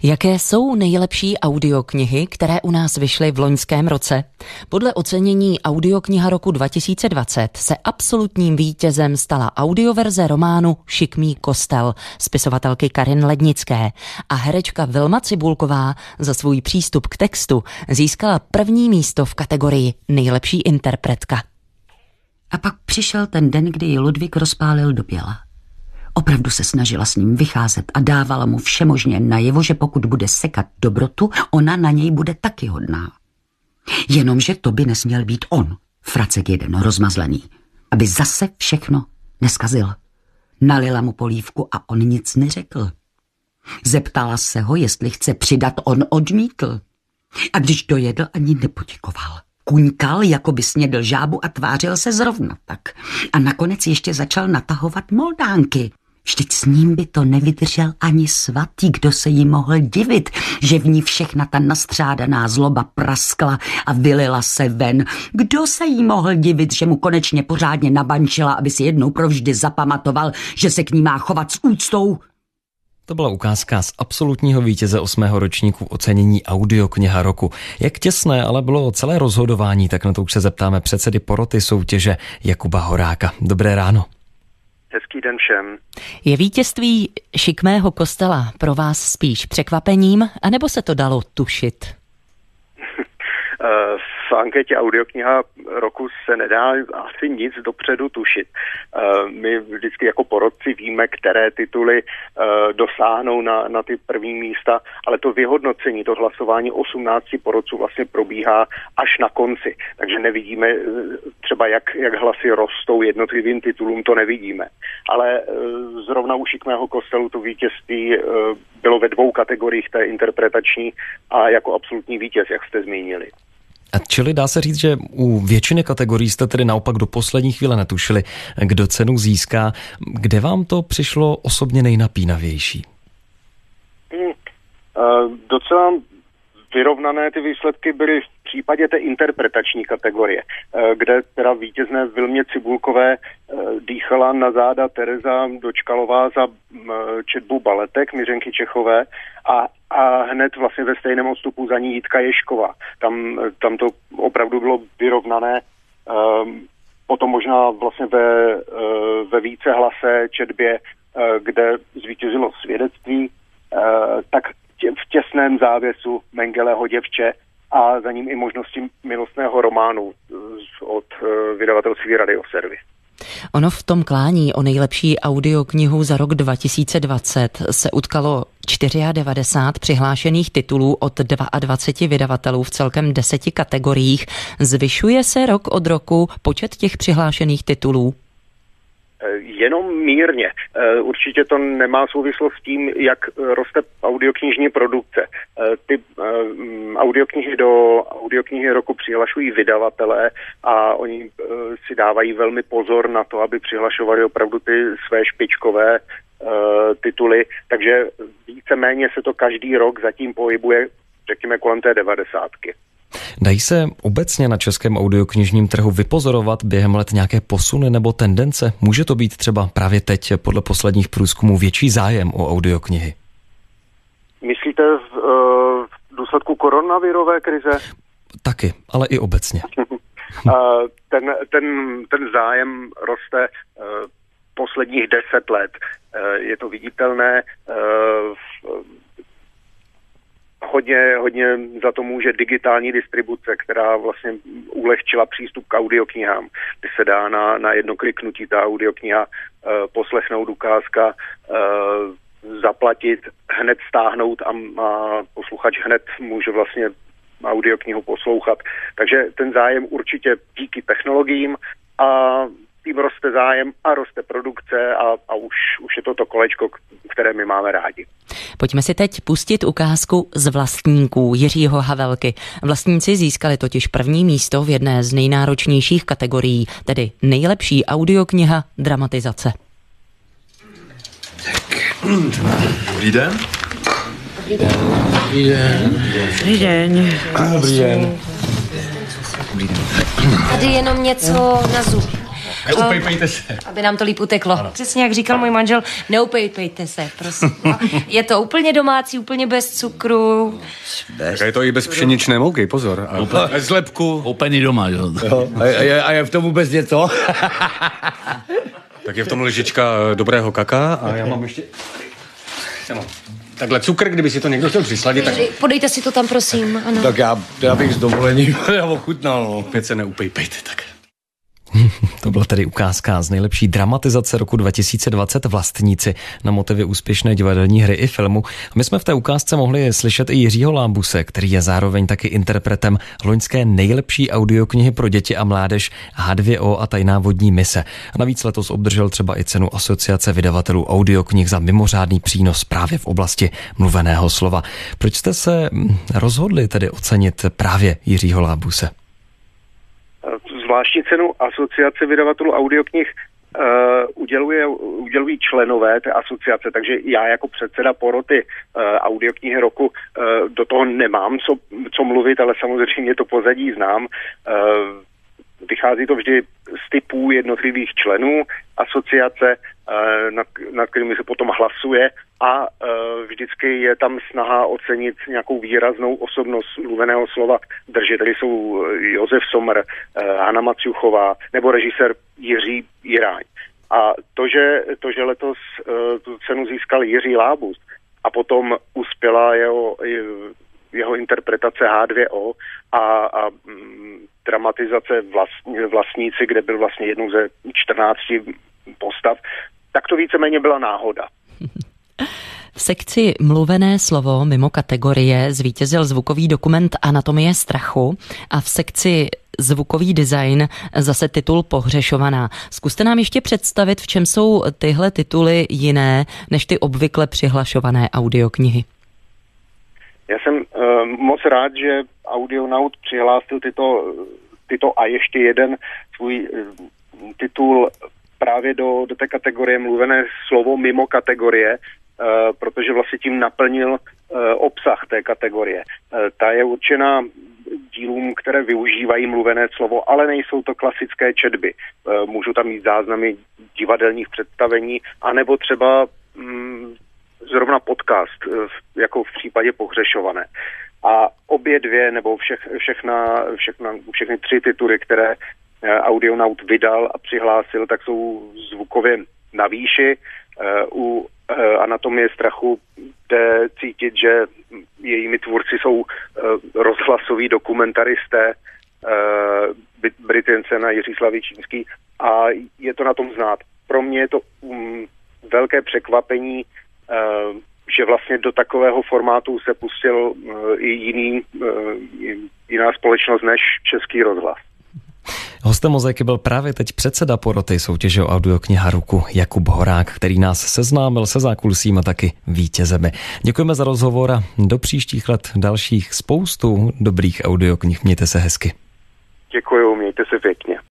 Jaké jsou nejlepší audioknihy, které u nás vyšly v loňském roce? Podle ocenění Audiokniha roku 2020 se absolutním vítězem stala audioverze románu Šikmý kostel spisovatelky Karin Lednické a herečka Vilma Cibulková za svůj přístup k textu získala první místo v kategorii nejlepší interpretka. A pak přišel ten den, kdy ji Ludvík rozpálil do běla. Opravdu se snažila s ním vycházet a dávala mu všemožně najevo, že pokud bude sekat dobrotu, ona na něj bude taky hodná. Jenomže to by nesměl být on, fracek jeden rozmazlený, aby zase všechno neskazil. Nalila mu polívku a on nic neřekl. Zeptala se ho, jestli chce přidat, on odmítl. A když dojedl, ani nepoděkoval. Kuňkal, jako by snědl žábu a tvářil se zrovna tak. A nakonec ještě začal natahovat moldánky. Vždyť s ním by to nevydržel ani svatý, kdo se jí mohl divit, že v ní všechna ta nastřádaná zloba praskla a vylila se ven. Kdo se jí mohl divit, že mu konečně pořádně nabančila, aby si jednou provždy zapamatoval, že se k ní má chovat s úctou? To byla ukázka z absolutního vítěze 8. ročníku ocenění Audiokniha roku. Jak těsné ale bylo celé rozhodování, tak na to už se zeptáme předsedy poroty soutěže Jakuba Horáka. Dobré ráno. Hezký den všem. Je vítězství Šikmého kostela pro vás spíš překvapením, anebo se to dalo tušit? V anketě Audiokniha roku se nedá asi nic dopředu tušit. My vždycky jako porotci víme, které tituly dosáhnou na ty první místa, ale to vyhodnocení, to hlasování 18 porotců vlastně probíhá až na konci. Takže nevidíme třeba, jak hlasy rostou jednotlivým titulům, to nevidíme. Ale zrovna u Šikmého kostelu to vítězství bylo ve 2 kategoriích, té interpretační a jako absolutní vítěz, jak jste zmínili. A čili dá se říct, že u většiny kategorií jste tedy naopak do poslední chvíle netušili, kdo cenu získá. Kde vám to přišlo osobně nejnapínavější? Docela vyrovnané ty výsledky byly v případě té interpretační kategorie, kde teda vítězné Vilmě Cibulkové dýchala na záda Tereza Dočkalová za četbu baletek Miřenky Čechové a hned vlastně ve stejném odstupu za ní Jitka Ježková. Tam to opravdu bylo vyrovnané. Potom možná vlastně ve vícehlasé četbě, kde zvítězilo svědectví, tak v těsném závěsu Mengeleho děvče a za ním i možnosti milostného románu od vydavatelství Radioservis. Ono v tom klání o nejlepší audioknihu za rok 2020 se utkalo 94 přihlášených titulů od 22 vydavatelů v celkem 10 kategoriích. Zvyšuje se rok od roku počet těch přihlášených titulů? Jenom mírně. Určitě to nemá souvislost s tím, jak roste audioknižní produkce. Ty audioknihy do audioknihy roku přihlašují vydavatelé a oni si dávají velmi pozor na to, aby přihlašovali opravdu ty své špičkové tituly. Takže víceméně se to každý rok zatím pohybuje, řekněme, kolem té 90. Dají se obecně na českém audioknižním trhu vypozorovat během let nějaké posuny nebo tendence? Může to být třeba právě teď podle posledních průzkumů větší zájem o audioknihy? Myslíte v důsledku koronavirové krize? Taky, ale i obecně. Ten zájem roste posledních 10 let. Je to viditelné. Hodně za to může digitální distribuce, která vlastně ulehčila přístup k audioknihám, kdy se dá na jedno kliknutí ta audiokniha poslechnout ukázka, zaplatit, hned stáhnout a posluchač hned může vlastně audioknihu poslouchat. Takže ten zájem určitě díky technologiím a tím roste zájem a roste produkce a už je to kolečko, které my máme rádi. Pojďme si teď pustit ukázku z Vlastníků Jiřího Havelky. Vlastníci získali totiž první místo v jedné z nejnáročnějších kategorií, tedy nejlepší audiokniha dramatizace. Dobrý den. Dobrý den. Dobrý den. Dobrý den. Dobrý den. Tady jenom něco na zub. Neupejpejte se. Aby nám to líp uteklo. Ano. Přesně jak říkal můj manžel, neupejpejte se, prosím. Je to úplně domácí, úplně bez cukru. Tak je to i bez pšeničné mouky, pozor. Bez lepku. Úplně doma, jo. A je v tom vůbec něco? Tak je v tom lžička dobrého kaká a já mám ještě... No. Takhle cukr, kdyby si to někdo chtěl přisladit, tak... Podejte si to tam, prosím. Ano. Tak já bych s dovolením ochutnal. No. Opět se neupejpejte, tak. To byla tedy ukázka z nejlepší dramatizace roku 2020 Vlastníci na motivy úspěšné divadelní hry i filmu. A my jsme v té ukázce mohli slyšet i Jiřího Lábuse, který je zároveň taky interpretem loňské nejlepší audioknihy pro děti a mládež H2O a tajná vodní mise. A navíc letos obdržel třeba i cenu Asociace vydavatelů audioknih za mimořádný přínos právě v oblasti mluveného slova. Proč jste se rozhodli tedy ocenit právě Jiřího Lábuse? Zvláštní cenu Asociace vydavatelů audioknih udělují členové té asociace, takže já jako předseda poroty audioknihy roku do toho nemám co mluvit, ale samozřejmě to pozadí znám. Vychází to vždy z typů jednotlivých členů asociace, nad kterými se potom hlasuje a vždycky je tam snaha ocenit nějakou výraznou osobnost mluveného slova. Držiteli jsou Josef Sommer, Hana Maciuchová nebo režisér Jiří Jiráň. A to, že letos tu cenu získal Jiří Lábus a potom uspěla jeho interpretace H2O a dramatizace Vlastníci, kde byl vlastně jednou ze 14 postav, tak to víceméně byla náhoda. V sekci Mluvené slovo mimo kategorie zvítězil zvukový dokument Anatomie strachu a v sekci Zvukový design zase titul Pohřešovaná. Zkuste nám ještě představit, v čem jsou tyhle tituly jiné než ty obvykle přihlašované audioknihy. Já jsem moc rád, že Audionaut přihlásil tyto a ještě jeden svůj titul právě do té kategorie Mluvené slovo mimo kategorie, protože vlastně tím naplnil obsah té kategorie. Ta je určena dílům, které využívají mluvené slovo, ale nejsou to klasické četby. Můžu tam mít záznamy divadelních představení, anebo třeba zrovna podcast, jako v případě Pohřešované. A obě dvě, nebo všechny 3 tituly, které Audionaut vydal a přihlásil, tak jsou zvukově na výši. U Anatomie strachu jde cítit, že jejími tvůrci jsou rozhlasoví dokumentaristé Brit Jensen a Jiří Slavičínský a je to na tom znát. Pro mě je to velké překvapení, že vlastně do takového formátu se pustil i jiná společnost než Český rozhlas. Hostem Mozaiky byl právě teď předseda poroty soutěže o audiokniha roku Jakub Horák, který nás seznámil se zákulisím a taky vítězemi. Děkujeme za rozhovor a do příštích let dalších spoustu dobrých audioknih. Mějte se hezky. Děkuju, mějte se pěkně.